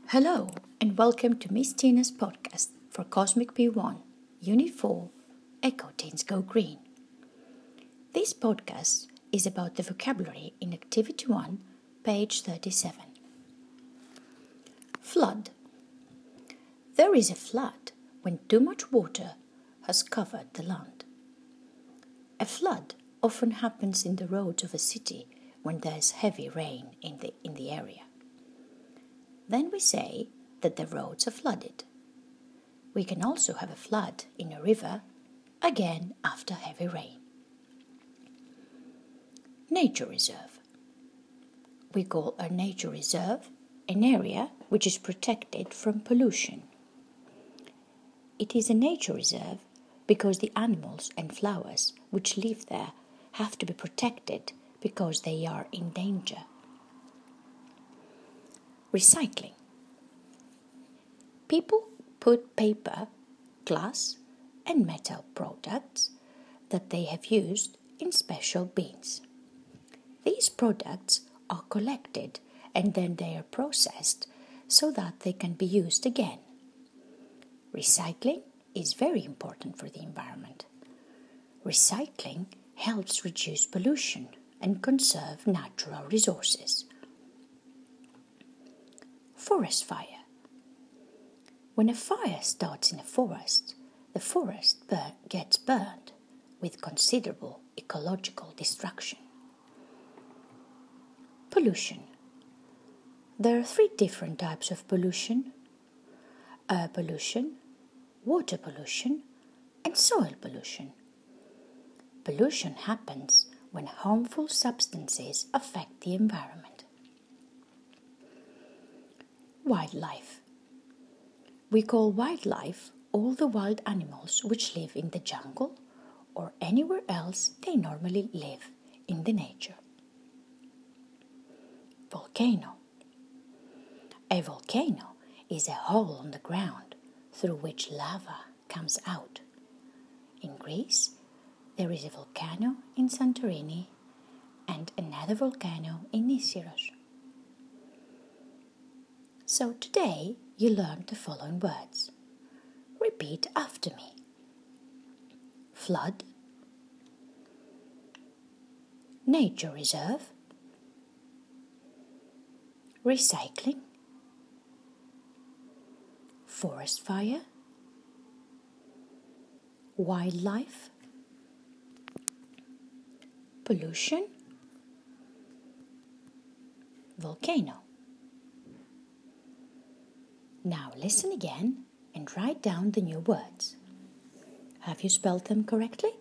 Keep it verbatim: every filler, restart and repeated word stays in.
Hello, and welcome to Miss Tina's podcast for Cosmic P one, Unit four, Echo Teens Go Green. This podcast is about the vocabulary in Activity one, page thirty-seven. Flood. There is a flood when too much water has covered the land. A flood often happens in the roads of a city when there is heavy rain in the, in the area. Then we say that the roads are flooded. We can also have a flood in a river, again after heavy rain. Nature reserve. We call a nature reserve an area which is protected from pollution. It is a nature reserve because the animals and flowers which live there have to be protected because they are in danger. Recycling. People put paper, glass, and metal products that they have used in special bins. These products are collected and then they are processed so that they can be used again. Recycling is very important for the environment. Recycling helps reduce pollution and conserve natural resources. Forest fire. When a fire starts in a forest, the forest bur- gets burned with considerable ecological destruction. Pollution. There are three different types of pollution: air pollution, water pollution, and soil pollution. Pollution happens when harmful substances affect the environment. Wildlife. We call wildlife all the wild animals which live in the jungle or anywhere else they normally live in the nature. Volcano. A volcano is a hole on the ground through which lava comes out. In Greece, there is a volcano in Santorini and another volcano in Nisyros. So today you learned the following words. Repeat after me. Flood, nature reserve, recycling, forest fire, wildlife, pollution, volcano. Now listen again and write down the new words. Have you spelled them correctly?